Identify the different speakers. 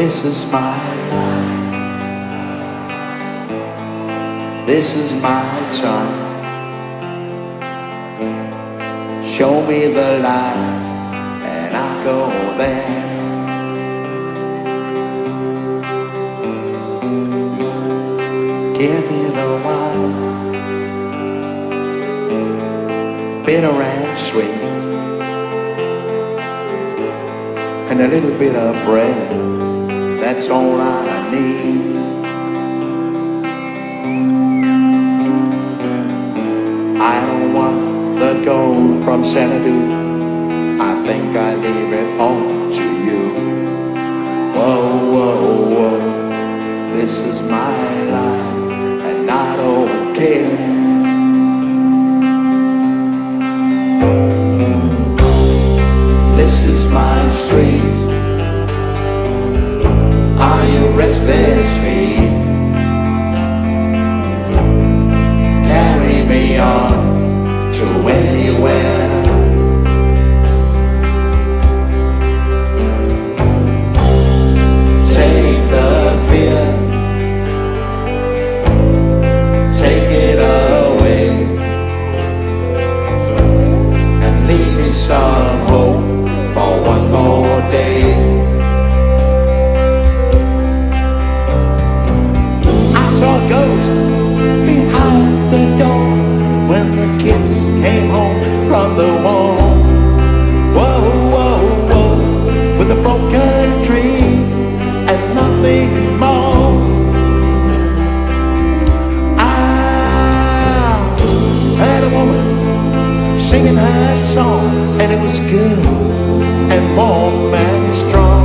Speaker 1: This is my life. This is my time. Show me the light and I go there. Give me the wine, bitter and sweet, and a little bit of bread. That's all I need. I don't want the gold from Xanadu. I think I leave it all to you. Whoa, whoa, whoa. This is my life and I don't care. This is my street. Are you restless feet? Carry me on to anywhere. Take the fear, take it away, and leave me some hope for one more day. Ghost behind the door when the kids came home from the war. Whoa, whoa, whoa, with a broken dream and nothing more. I heard a woman singing her song, and it was good and warm and strong.